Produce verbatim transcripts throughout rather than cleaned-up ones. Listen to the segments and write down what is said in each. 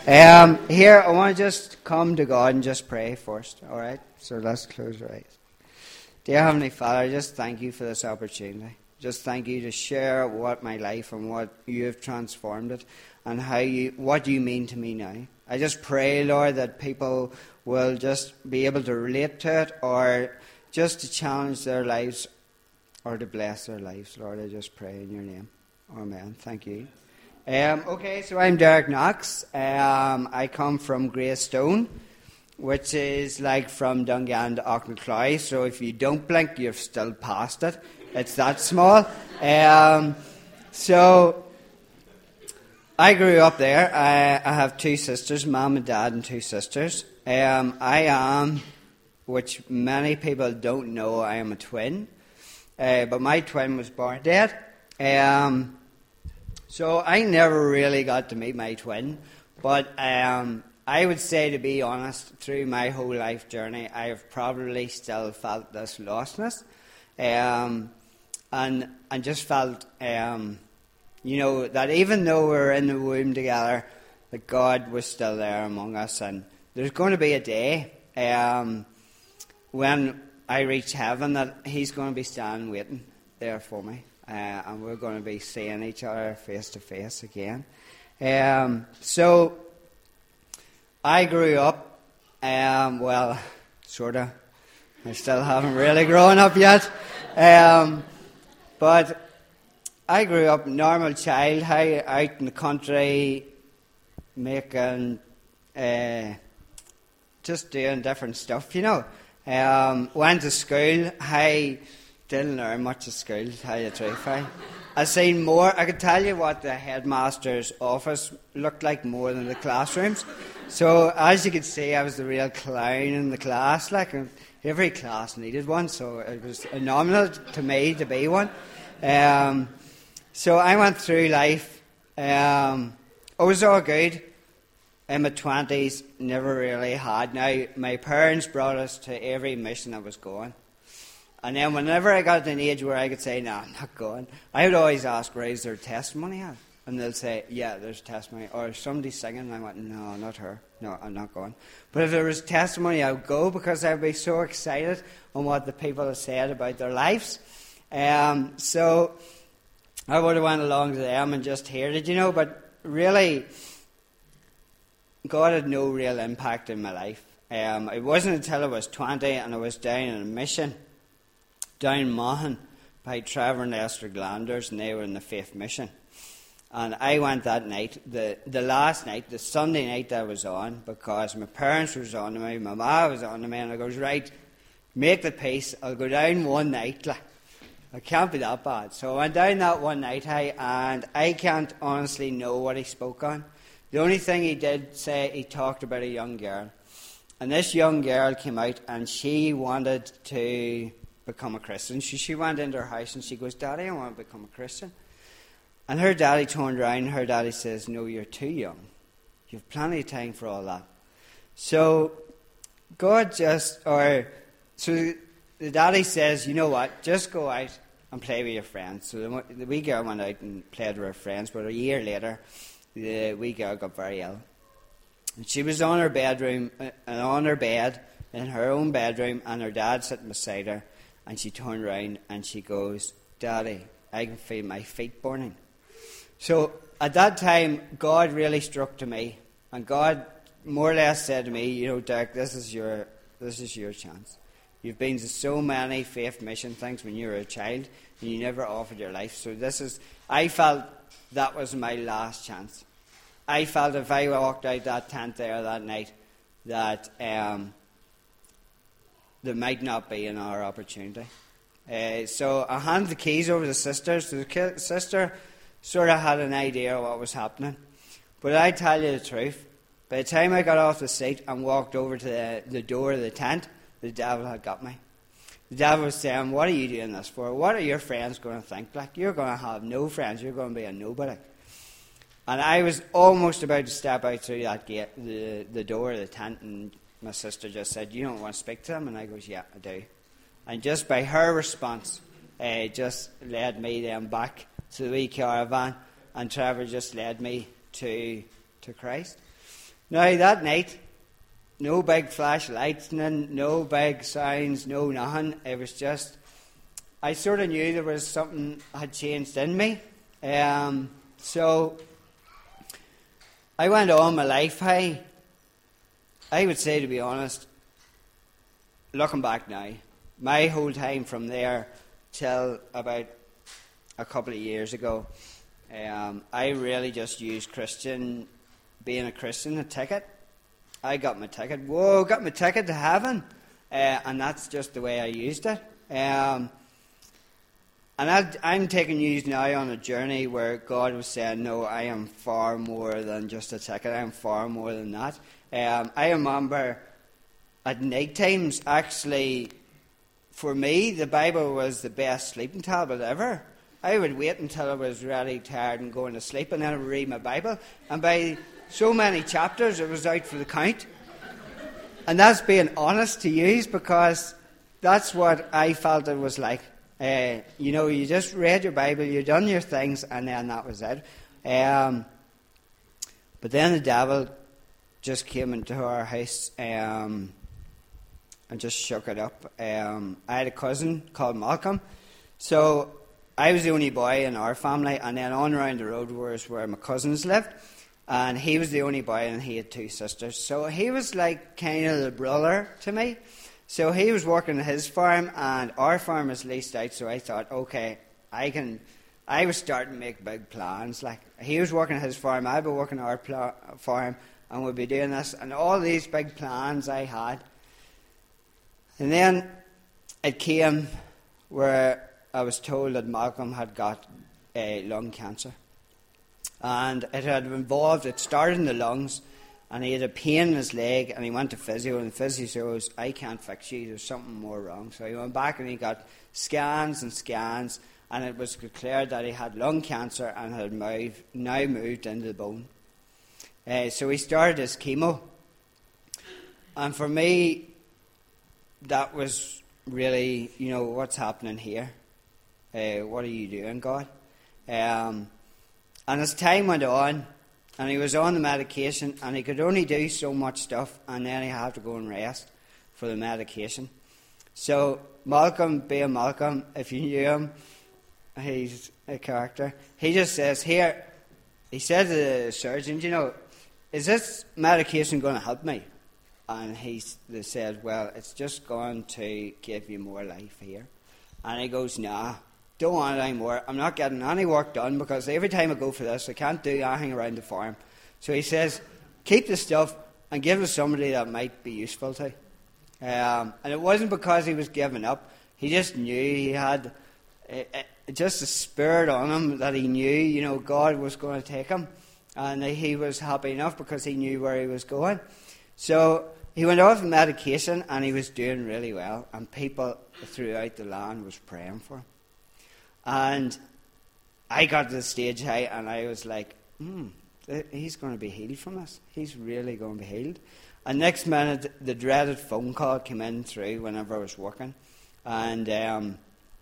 Um, here, I want to just come to God and just pray first, all right? So let's close our eyes. Dear Heavenly Father, I just thank you for this opportunity. Just thank you to share what my life and what you have transformed it and how you, what you mean to me now. I just pray, Lord, that people will just be able to relate to it or just to challenge their lives or to bless their lives. Lord, I just pray in your name. Amen. Thank you. Um, okay, so I'm Derek Knox. Um, I come from Greystone, which is like from Dungan to Auckland. So if you don't blink, you've still passed it. It's that small. Um, so I grew up there. I, I have two sisters, mum and dad, and two sisters. Um, I am, which many people don't know, I am a twin. Uh, but my twin was born dead. Um, so I never really got to meet my twin. But um, I would say, to be honest, through my whole life journey, I have probably still felt this lostness. Um, and, and just felt, um, you know, that even though we were in the womb together, that God was still there among us. And there's going to be a day um, when I reach heaven that he's going to be standing waiting there for me. Uh, and we're going to be seeing each other face to face again. Um, so, I grew up, um, well, sort of. I still haven't really grown up yet. Um, but I grew up a normal child, out in the country, making, uh, just doing different stuff, you know. Um, went to school. I didn't learn much at school, to tell you the truth. I, I seen more. I could tell you what the headmaster's office looked like more than the classrooms. So as you can see, I was the real clown in the class. Like every class needed one, so it was phenomenal to me to be one. Um, so I went through life. Um, it was all good. In my twenties, never really had. Now, my parents brought us to every mission I was going. And then whenever I got to an age where I could say, no, I'm not going, I would always ask, where is there testimony at? And they'll say, yeah, there's testimony. Or somebody singing, and I went, no, not her. No, I'm not going. But if there was testimony, I would go because I would be so excited on what the people have said about their lives. Um, so I would have went along to them and just heard it, you know. But really, God had no real impact in my life. Um, it wasn't until I was twenty and I was down on a mission down in Mahon by Trevor and Esther Glanders, and they were in the Faith Mission. And I went that night, the the last night, the Sunday night I was on, because my parents was on to me, my ma was on to me, and I goes, right, make the peace, I'll go down one night. Like, it can't be that bad. So I went down that one night, I, and I can't honestly know what he spoke on. The only thing he did say, he talked about a young girl. And this young girl came out, and she wanted to become a Christian. She, she went into her house and she goes, Daddy, I want to become a Christian. And her daddy turned around and her daddy says, no, you're too young. You've plenty of time for all that. So God just, or, so the daddy says, you know what, just go out and play with your friends. So the, the wee girl went out and played with her friends, but a year later, the wee girl got very ill. And she was on her bedroom, uh, on her bed, in her own bedroom, and her dad sitting beside her. And she turned around and she goes, Daddy, I can feel my feet burning. So at that time, God really struck to me. And God more or less said to me, you know, Derek, this is your this is your chance. You've been to so many faith mission things when you were a child, and you never offered your life. So this is, I felt that was my last chance. I felt if I walked out that tent there that night, that um, there might not be another opportunity. Uh, so I handed the keys over to the sister. So the ki- sister sort of had an idea of what was happening. But I tell you the truth, by the time I got off the seat and walked over to the, the door of the tent, the devil had got me. The devil was saying, what are you doing this for? What are your friends going to think? Like, you're going to have no friends. You're going to be a nobody. And I was almost about to step out through that gate, the, the door of the tent, and my sister just said, you don't want to speak to him? And I goes, yeah, I do. And just by her response, uh, just led me then back to the wee caravan, and Trevor just led me to to Christ. Now, that night, no big flashlights, no big signs, no nothing. It was just, I sort of knew there was something had changed in me. Um, so, I went on my life high. I would say, to be honest, looking back now, my whole time from there till about a couple of years ago, um, I really just used Christian, being a Christian, a ticket. I got my ticket. Whoa, got my ticket to heaven. Uh, and that's just the way I used it. Um, and I, I'm taking you now on a journey where God was saying, no, I am far more than just a ticket. I am far more than that. Um, I remember at night times, actually, for me, the Bible was the best sleeping tablet ever. I would wait until I was really tired and going to sleep, and then I would read my Bible. And by so many chapters, it was out for the count. And that's being honest to you, because that's what I felt it was like. Uh, you know, you just read your Bible, you done your things, and then that was it. Um, but then the devil just came into our house um, and just shook it up. Um, I had a cousin called Malcolm. So I was the only boy in our family, and then on around the road was where my cousins lived. And he was the only boy, and he had two sisters. So he was like kind of the brother to me. So he was working at his farm, and our farm is leased out. So I thought, okay, I can. I was starting to make big plans. Like, he was working at his farm, I'd be working at our pl- farm, and we'd be doing this, and all these big plans I had. And then it came where I was told that Malcolm had got uh, lung cancer. And it had involved, it started in the lungs, and he had a pain in his leg, and he went to physio, and the physio says, I can't fix you, there's something more wrong. So he went back and he got scans and scans, and it was declared that he had lung cancer and had moved, now moved into the bone. Uh, so he started his chemo. And for me, that was really, you know, what's happening here? Uh, what are you doing, God? Um, and as time went on, and he was on the medication, and he could only do so much stuff, and then he had to go and rest for the medication. So Malcolm, being Malcolm, if you knew him, he's a character. He just says, here, he said to the surgeon, you know, is this medication going to help me? And he they said, well, it's just going to give you more life here. And he goes, nah, don't want it anymore. I'm not getting any work done, because every time I go for this, I can't do anything around the farm. So he says, keep the stuff and give it to somebody that might be useful to. Um, and it wasn't because he was giving up. He just knew he had uh, uh, just a spirit on him that he knew, you know, God was going to take him. And he was happy enough because he knew where he was going. So he went off the medication, and he was doing really well. And people throughout the land was praying for him. And I got to the stage high, and I was like, hmm, he's going to be healed from this. He's really going to be healed. And next minute, the dreaded phone call came in through whenever I was working. And um,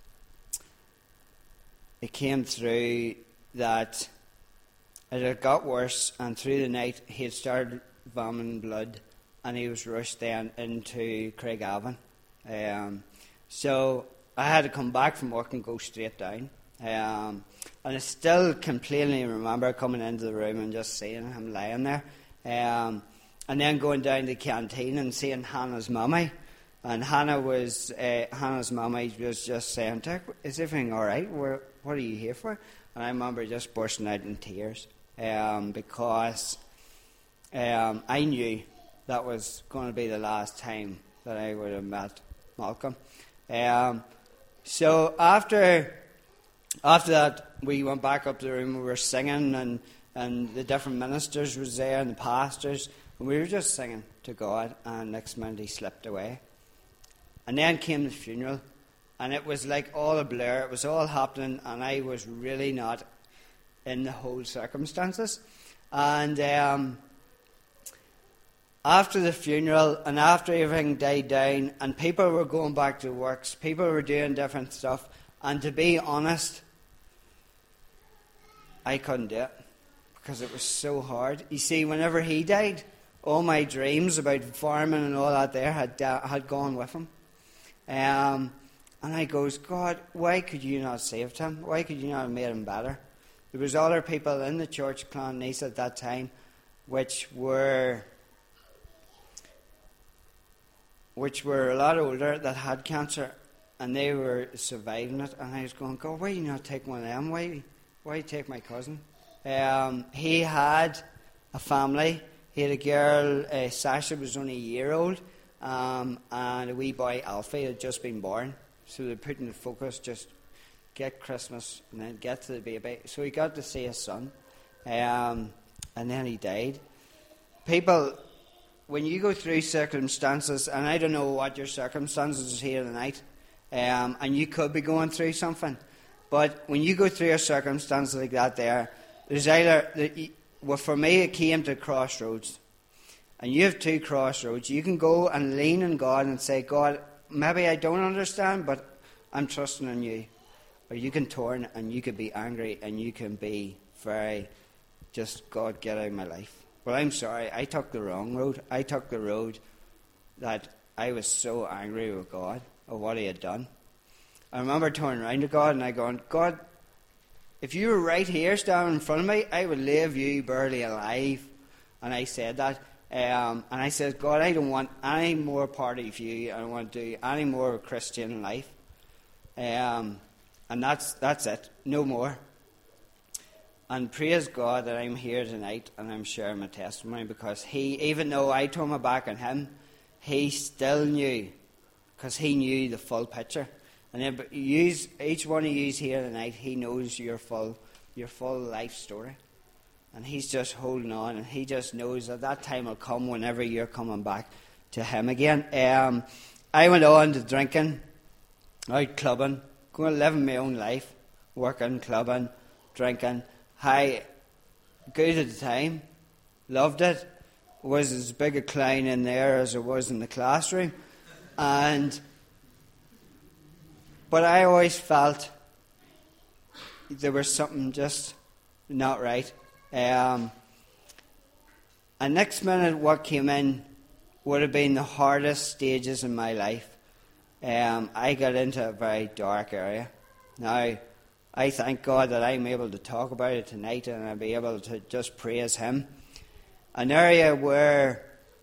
it came through that it had got worse, and through the night he had started vomiting blood, and he was rushed then into Craigavon. Um, so I had to come back from work and go straight down. Um, and I still completely remember coming into the room and just seeing him lying there. Um, and then going down to the canteen and seeing Hannah's mummy. And Hannah was, uh, Hannah's mummy was just saying, Dick, is everything all right? Where, what are you here for? And I remember just bursting out in tears. Um, because um, I knew that was going to be the last time that I would have met Malcolm. Um, so after after that, we went back up to the room. We were singing, and, and the different ministers was there, and the pastors, and we were just singing to God. And next minute, he slipped away. And then came the funeral, and it was like all a blur. It was all happening, and I was really not in the whole circumstances. And um, after the funeral, and after everything died down, and people were going back to works, people were doing different stuff, and to be honest, I couldn't do it, because it was so hard. You see, whenever he died, all my dreams about farming and all that there had uh, had gone with him. Um, and I goes, God, why could you not have saved him? Why could you not have made him better? There was other people in the church, Clonnice, at that time, which were which were a lot older, that had cancer, and they were surviving it. And I was going, God, why you not take one of them? Why, why take my cousin? Um, he had a family. He had a girl, uh, Sasha was only a year old, um, and a wee boy, Alfie, had just been born. So they put in the focus, just get Christmas and then get to the baby. So he got to see his son, um, and then he died. People, when you go through circumstances, and I don't know what your circumstances is here tonight, um, and you could be going through something, but when you go through a circumstance like that there, there's either, well, for me it came to crossroads. And you have two crossroads. You can go and lean on God and say, God, maybe I don't understand, but I'm trusting in you. Or you can turn and you can be angry and you can be very, just, God, get out of my life. Well, I'm sorry, I took the wrong road. I took the road that I was so angry with God of what he had done. I remember turning around to God and I going, God, if you were right here standing in front of me, I would leave you barely alive. And I said that. Um, and I said, God, I don't want any more part of you. I don't want to do any more of Christian life. Um, and that's that's it. No more. And praise God that I'm here tonight and I'm sharing my testimony, because he, even though I turned my back on him, he still knew, because he knew the full picture. And then, but yous, each one of you here tonight, he knows your full, your full life story. And he's just holding on, and he just knows that that time will come whenever you're coming back to him again. Um, I went on to drinking, out clubbing, going living my own life, working, clubbing, drinking. Hi, good at the time, loved it. Was as big a clown in there as it was in the classroom, and but I always felt there was something just not right. Um, and next minute, what came in would have been the hardest stages in my life. Um, I got into a very dark area. Now, I thank God that I'm able to talk about it tonight, and I'll be able to just praise him. An area where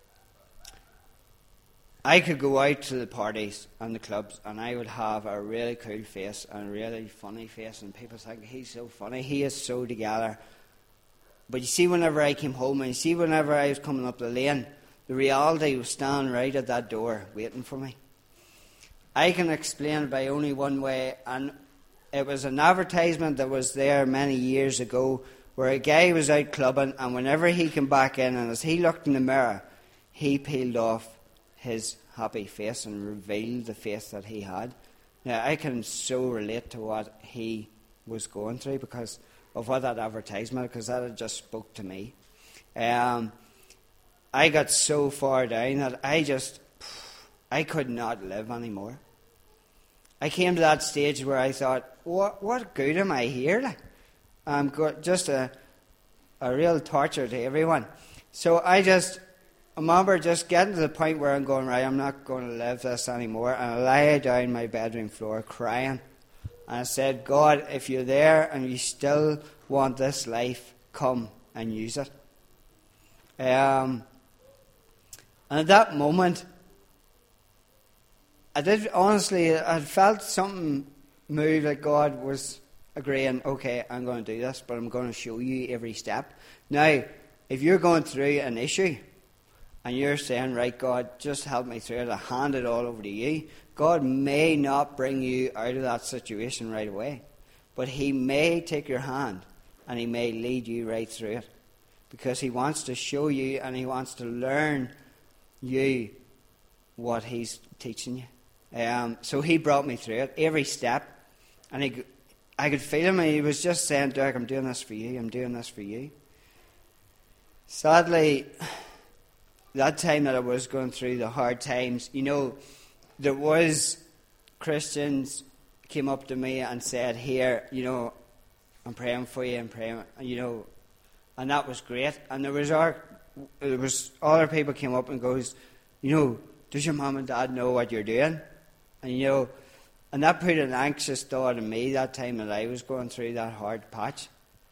I could go out to the parties and the clubs, and I would have a really cool face and a really funny face, and people think he's so funny, he is so together. But you see, whenever I came home, and you see, whenever I was coming up the lane, the reality was standing right at that door, waiting for me. I can explain it by only one way, and it was an advertisement that was there many years ago, where a guy was out clubbing, and whenever he came back in, and as he looked in the mirror, he peeled off his happy face and revealed the face that he had. Now, I can so relate to what he was going through because of what that advertisement, because that had just spoke to me. Um, I got so far down that I just, I could not live anymore. I came to that stage where I thought, what what good am I here? Like, I'm go- just a, a real torture to everyone. So I just, I remember just getting to the point where I'm going, right, I'm not going to live this anymore. And I lay down my bedroom floor crying. And I said, God, if you're there and you still want this life, come and use it. Um, and at that moment, I did, honestly, I felt something move, like God was agreeing, okay, I'm going to do this, but I'm going to show you every step. Now, if you're going through an issue, and you're saying, right, God, just help me through it, I hand it all over to you, God may not bring you out of that situation right away, but he may take your hand and he may lead you right through it, because he wants to show you and he wants to learn you what he's teaching you. Um, so he brought me through it, every step, and he, I could feel him, and he was just saying, Derek, I'm doing this for you, I'm doing this for you. Sadly, that time that I was going through the hard times, you know, there was Christians came up to me and said, here, you know, I'm praying for you, I'm praying, you know, and that was great. And there was our it was other people came up and goes, you know, does your mum and dad know what you're doing? And you know, and that put an anxious thought in me that time that I was going through that hard patch.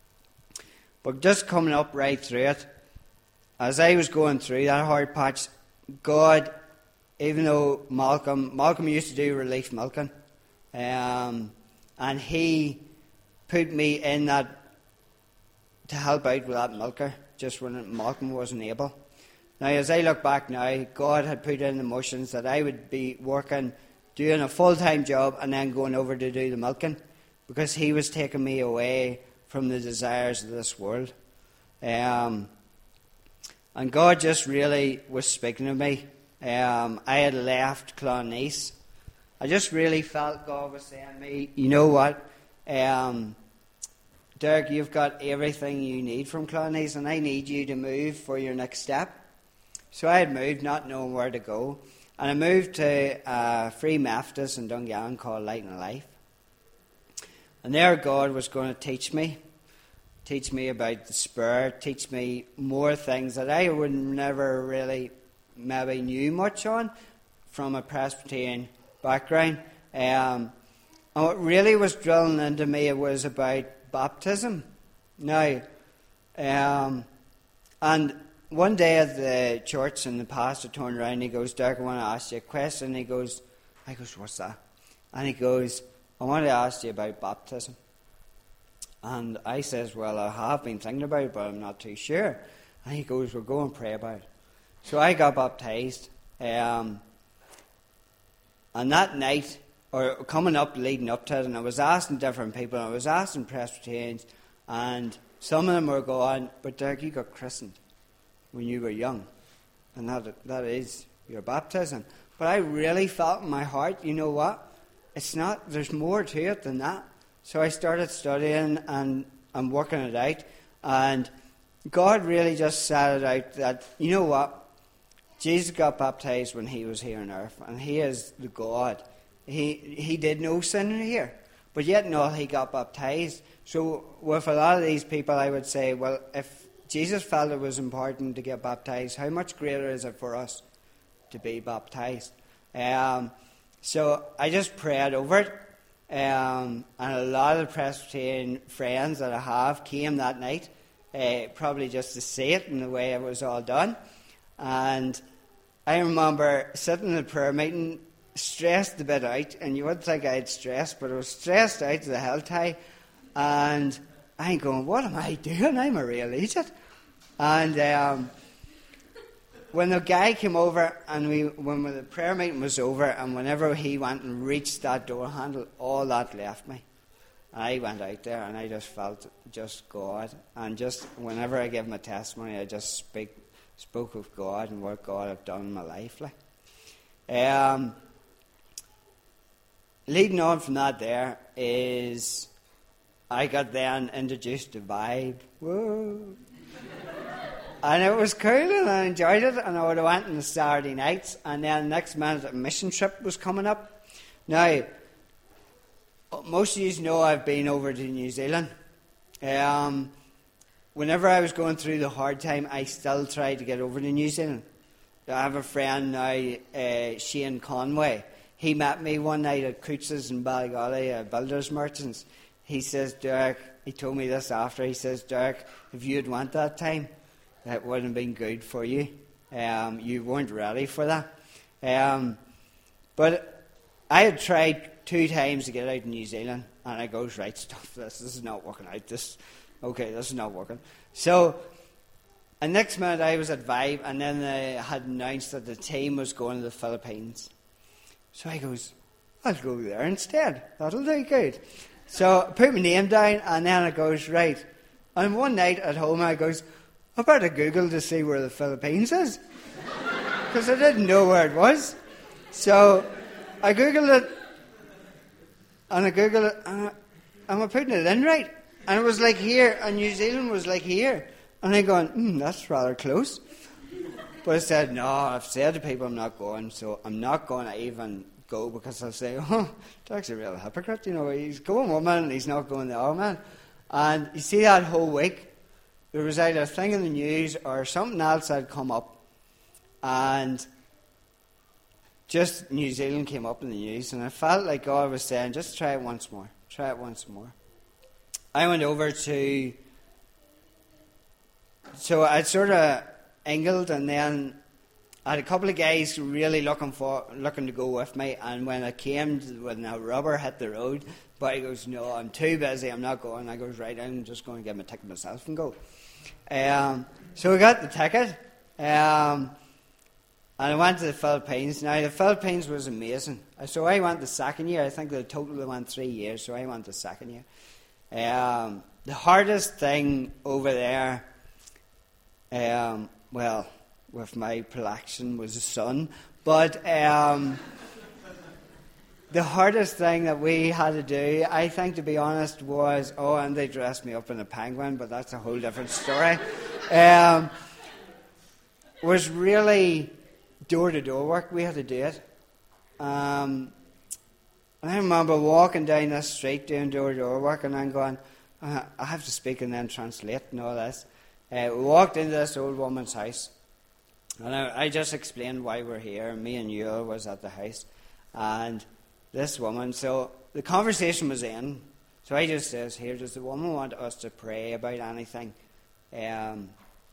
But just coming up right through it, as I was going through that hard patch, God, even though Malcolm, Malcolm used to do relief milking, um, and he put me in that to help out with that milker, just when Malcolm wasn't able. Now, as I look back now, God had put in the motions that I would be working, doing a full-time job, and then going over to do the milking, because he was taking me away from the desires of this world. Um, and God just really was speaking to me. Um, I had left Clonese. I just really felt God was saying to me, you know what, um, Derek, you've got everything you need from Clonese, and I need you to move for your next step. So I had moved, not knowing where to go. And I moved to a free Methodist in Dungannon called Light and Life. And there God was going to teach me, teach me about the Spirit, teach me more things that I would never really maybe knew much on from a Presbyterian background. Um, and what really was drilling into me was about baptism. Now, um, and one day at the church, and the pastor turned around and he goes, Derek, I want to ask you a question. And he goes, I goes, what's that? And he goes, I want to ask you about baptism. And I says, well, I have been thinking about it, but I'm not too sure. And he goes, well, go and pray about it. So I got baptized. Um, and that night, or coming up, leading up to it, and I was asking different people, and I was asking Presbyterians, and some of them were going, but Derek, you got christened when you were young, and that that is your baptism. But I really felt in my heart, you know what? It's not, there's more to it than that. So I started studying and, and working it out, and God really just set it out that, you know what? Jesus got baptized when he was here on earth, and he is the God. He he did no sin here, but yet no, he got baptized. So with a lot of these people, I would say, well, if Jesus felt it was important to get baptized, how much greater is it for us to be baptized? Um, so I just prayed over it, um, and a lot of Presbyterian friends that I have came that night, uh, probably just to see it and the way it was all done. And I remember sitting in the prayer meeting, stressed a bit out, and you wouldn't think I had stressed, but I was stressed out to the hell tie, and I'm going, what am I doing? I'm a real idiot. And um, when the guy came over, and we, when the prayer meeting was over, and whenever he went and reached that door handle, all that left me. I went out there, and I just felt just God, and just whenever I give my testimony, I just speak, spoke of God and what God had done in my life. Like. Um, leading on from that there is I got then introduced to Vibe. Whoa. And it was cool, and I enjoyed it, and I would have went on the Saturday nights, and then next minute a mission trip was coming up. Now, most of you know I've been over to New Zealand. Um, whenever I was going through the hard time, I still tried to get over to New Zealand. I have a friend now, uh, Shane Conway. He met me one night at Coots's in Ballygolly, uh, Builders Merchants. He says, Derek, he told me this after, he says, Derek, if you had went that time, that wouldn't have been good for you. Um, you weren't ready for that. Um, but I had tried two times to get out of New Zealand, and I goes, right, stuff this, this is not working out. This, okay, this is not working. So, and next minute I was at Vibe, and then they had announced that the team was going to the Philippines. So I goes, I'll go there instead. That'll do good. So I put my name down, and then it goes, right. And one night at home I goes, I better Google to see where the Philippines is. Because I didn't know where it was. So I Googled it, and I Googled it, and I, and I putting it in right. And it was like here, and New Zealand was like here. And I'm going, hmm, that's rather close. But I said, no, I've said to people I'm not going, so I'm not going to even go, because I'll say, oh, Derek's a real hypocrite. You know, he's going one man and he's not going the other man. And you see that whole week, there was either a thing in the news or something else had come up, and just New Zealand came up in the news, and I felt like God was saying, just try it once more, try it once more. I went over to, so I'd sort of angled, and then I had a couple of guys really looking for looking to go with me, and when I came to, when the rubber hit the road, but he goes, no, I'm too busy, I'm not going. I goes, right, I'm just going to get my ticket myself and go. Um, so we got the ticket, um, and I went to the Philippines. Now, the Philippines was amazing. So I went the second year. I think the total they went three years, so I went the second year. Um, the hardest thing over there, um, well, with my predilection, was the sun. But um, the hardest thing that we had to do, I think, to be honest, was, oh, and they dressed me up in a penguin, but that's a whole different story, um, was really door-to-door work. We had to do it. Um, and I remember walking down this street doing door-to-door work, and I'm going, uh, I have to speak and then translate and all this. Uh, we walked into this old woman's house, and I, I just explained why we're here, and me and Yule was at the house, and this woman, so the conversation was in, so I just says, here, does the woman want us to pray about anything? Um,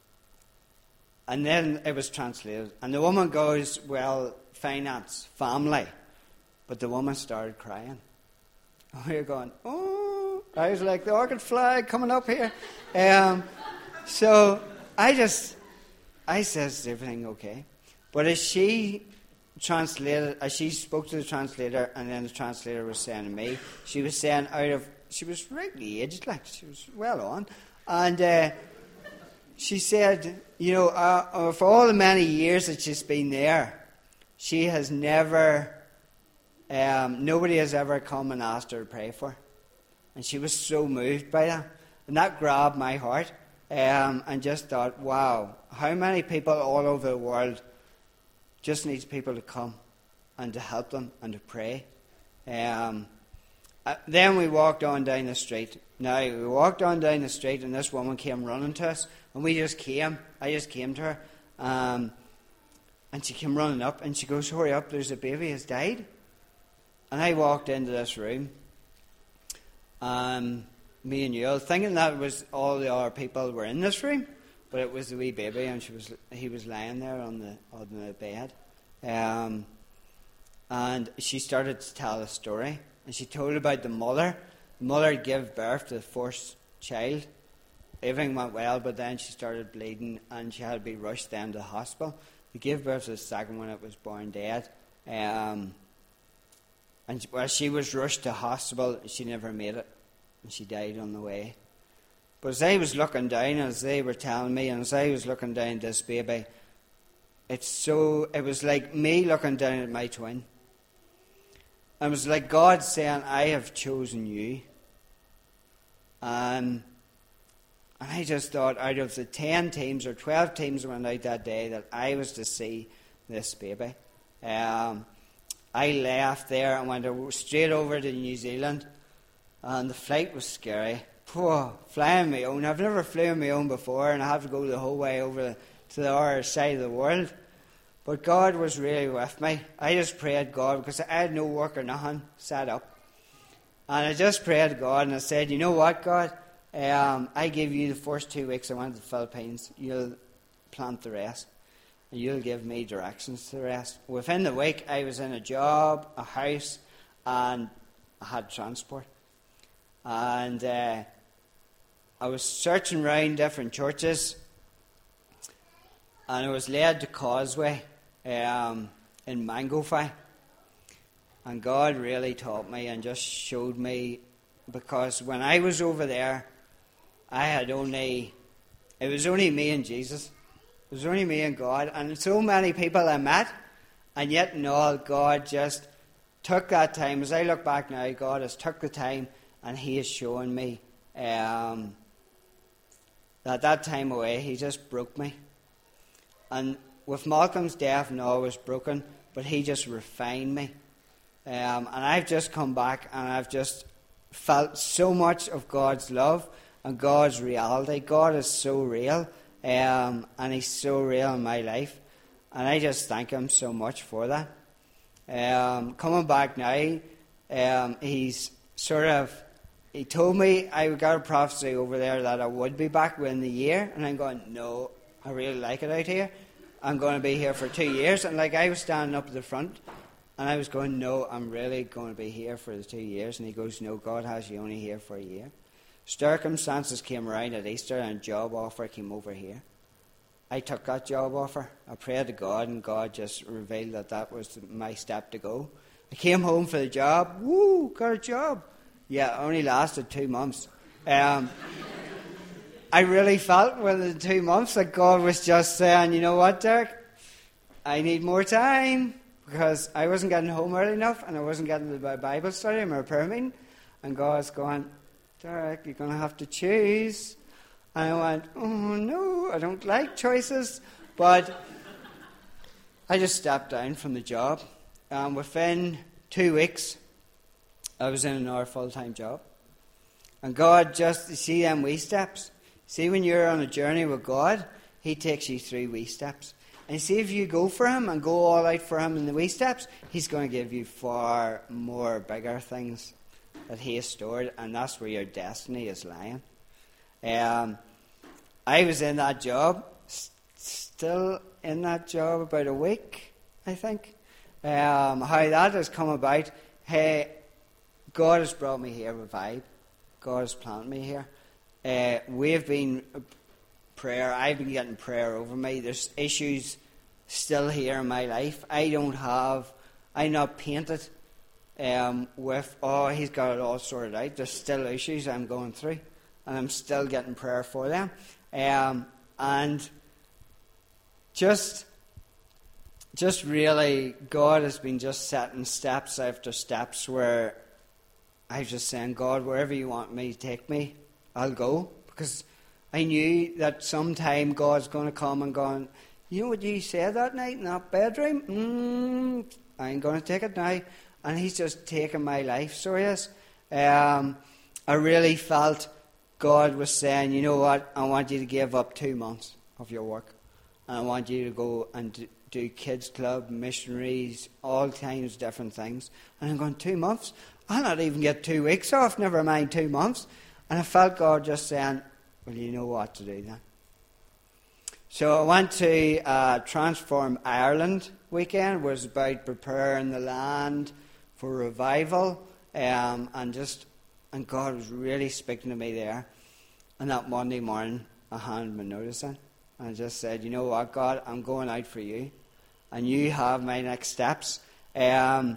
and then it was translated, and the woman goes, well, finance, family. But the woman started crying. And we were going, oh, I was like the orchid flag coming up here. Um, so I just, I says, is everything okay? But as she translated, as she spoke to the translator, and then the translator was saying to me, she was saying out of, she was rightly aged, like she was well on, and uh, she said, you know, uh, for all the many years that she's been there, she has never, um, nobody has ever come and asked her to pray for her. And she was so moved by that. And that grabbed my heart, um, and just thought, wow, how many people all over the world just needs people to come and to help them and to pray. Um, uh, then we walked on down the street. Now, we walked on down the street, and this woman came running to us, and we just came. I just came to her, um, and she came running up, and she goes, hurry up, there's a baby has died. And I walked into this room, um, me and Yule, thinking that was all the other people were in this room, but it was the wee baby, and she was he was lying there on the on the bed. Um, and she started to tell a story, and she told about the mother. The mother gave birth to the first child. Everything went well, but then she started bleeding, and she had to be rushed then to the hospital. They gave birth to the second one. It was born dead. Um, and well, she was rushed to hospital. She never made it, and she died on the way. But as I was looking down, as they were telling me, and as I was looking down at this baby, it's so, it was like me looking down at my twin. It was like God saying, I have chosen you. Um, and I just thought, out of the ten teams or twelve teams that went out that day, that I was to see this baby. Um, I left there and went straight over to New Zealand, and the flight was scary. Poor, flying my own. I've never flown my own before, and I have to go the whole way over the, to the other side of the world. But God was really with me. I just prayed God, because I had no work or nothing set up. And I just prayed God, and I said, you know what, God? Um, I give you the first two weeks I went to the Philippines. You'll plant the rest. And you'll give me directions to the rest. Within the week, I was in a job, a house, and I had transport. And uh, I was searching around different churches, and I was led to Causeway um, in Mangofai. And God really taught me and just showed me, because when I was over there, I had only, it was only me and Jesus. It was only me and God. And so many people I met, and yet and all, God just took that time. As I look back now, God has took the time, and He has shown me um, that that time away, He just broke me. And with Malcolm's death, no, I was broken, but He just refined me. Um, and I've just come back, and I've just felt so much of God's love. and God's reality. God is so real, um, and He's so real in my life. And I just thank Him so much for that. Um, coming back now, um, He's sort of, He told me I got a prophecy over there that I would be back within the year. And I'm going, no, I really like it out here. I'm going to be here for two years. And like I was standing up at the front, and I was going, no, I'm really going to be here for the two years. And He goes, no, God has you only here for a year. Circumstances came around at Easter, and a job offer came over here. I took that job offer. I prayed to God, and God just revealed that that was my step to go. I came home for the job. Woo, got a job. Yeah, it only lasted two months. Um, I really felt within the two months that God was just saying, you know what, Derek? I need more time, because I wasn't getting home early enough, and I wasn't getting to my Bible study or my prayer meeting. And God's going, Derek, you're going to have to choose. And I went, oh no, I don't like choices. But I just stepped down from the job. And within two weeks, I was in another full-time job. And God just, you see them wee steps. See, when you're on a journey with God, He takes you through wee steps. And see, if you go for Him and go all out for Him in the wee steps, He's going to give you far more bigger things that He has stored. And that's where your destiny is lying. Um, I was in that job, st- still in that job about a week, I think. Um, how that has come about, hey, God has brought me here with Vibe. God has planted me here. Uh, we've been prayer, I've been getting prayer over me. There's issues still here in my life. I don't have, I'm not painted um, with, oh, he's got it all sorted out. There's still issues I'm going through. And I'm still getting prayer for them. Um, and just, just really, God has been just setting steps after steps where I was just saying, God, wherever you want me to take me, I'll go. Because I knew that sometime God's going to come and go, you know what you said that night in that bedroom? Mm, I ain't going to take it now. And He's just taken my life, so He is. Um, I really felt God was saying, you know what, I want you to give up two months of your work. And I want you to go and do kids club, missionaries, all kinds of different things. And I'm going, two months? I'll not even get two weeks off, never mind two months. And I felt God just saying, well, you know what to do then. So I went to uh, Transform Ireland weekend. It was about preparing the land for revival. Um, and just... And God was really speaking to me there. And that Monday morning, I handed my notice in. And I just said, you know what, God, I'm going out for you. And you have my next steps. Um,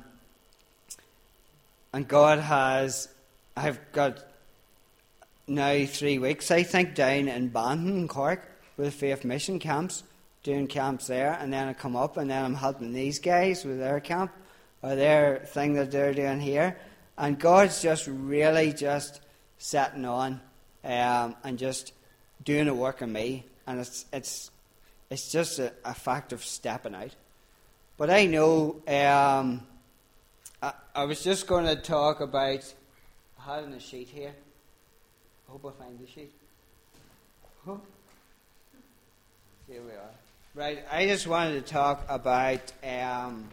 and God has, I've got now three weeks, I think, down in Banton in Cork with Faith Mission camps, doing camps there. And then I come up and then I'm helping these guys with their camp, or their thing that they're doing here. And God's just really just setting on um, and just doing a work in me. And it's it's it's just a, a fact of stepping out. But I know, um, I, I was just going to talk about, I had on a sheet here. I hope I find the sheet. Oh. Here we are. Right, I just wanted to talk about... Um,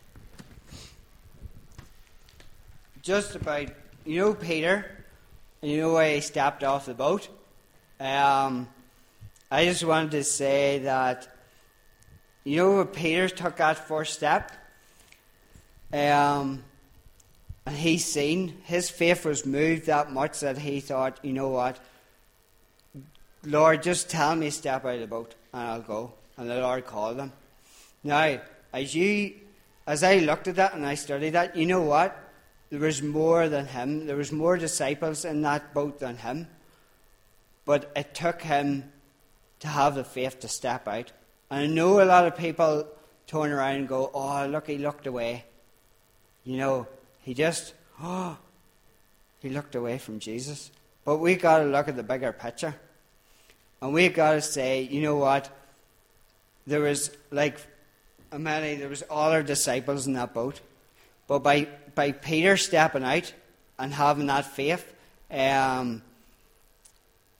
Just about, you know Peter, and you know why he stepped off the boat? Um, I just wanted to say that, you know when Peter took that first step, um, and he seen, his faith was moved that much that he thought, you know what, Lord, just tell me to step out of the boat, and I'll go. And the Lord called him. Now, as you, as I looked at that and I studied that, you know what? There was more than him. There was more disciples in that boat than him. But it took him to have the faith to step out. And I know a lot of people turn around and go, oh, look, he looked away. You know, he just, oh, he looked away from Jesus. But we've got to look at the bigger picture. And we've got to say, you know what? There was like many, there was all our disciples in that boat. But by, by Peter stepping out and having that faith, um,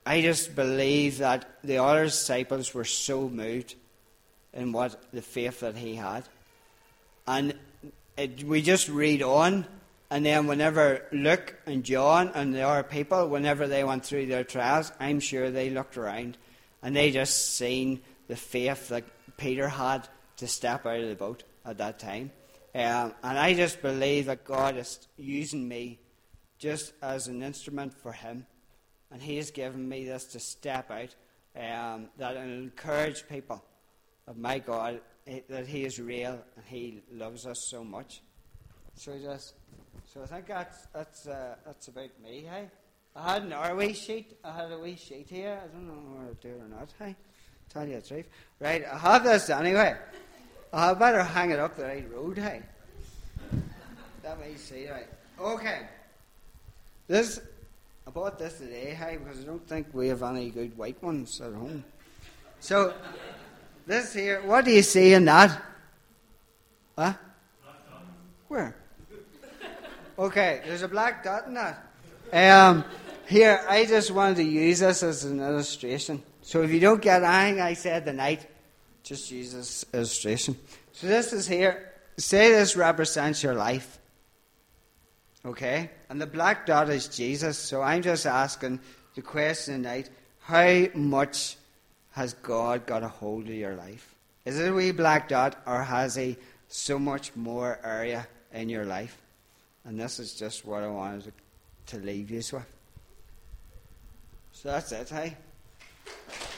I just believe that the other disciples were so moved in what the faith that he had. And it, we just read on, and then whenever Luke and John and the other people, whenever they went through their trials, I'm sure they looked around and they just seen the faith that Peter had to step out of the boat at that time. Um, and I just believe that God is using me just as an instrument for him. And he has given me this to step out, um, that will encourage people of my God, that he is real and he loves us so much. So just, so I think that's that's uh, that's about me. Hey, I had another wee sheet. I had a wee sheet here. I don't know whether to do it or not. Hey, tell you the truth. Right, I have this anyway. I better hang it up the right road. Hey, let me see. Right, okay. This. I bought this today, hey, because I don't think we have any good white ones at home. So, this here, what do you see in that? Huh? Where? Okay, there's a black dot in that. Um, here, I just wanted to use this as an illustration. So if you don't get anything I said tonight, just use this illustration. So this is here. Say this represents your life. Okay? And the black dot is Jesus. So I'm just asking the question tonight, how much has God got a hold of your life? Is it a wee black dot, or has he so much more area in your life? And this is just what I wanted to, to leave you with. So that's it, hey?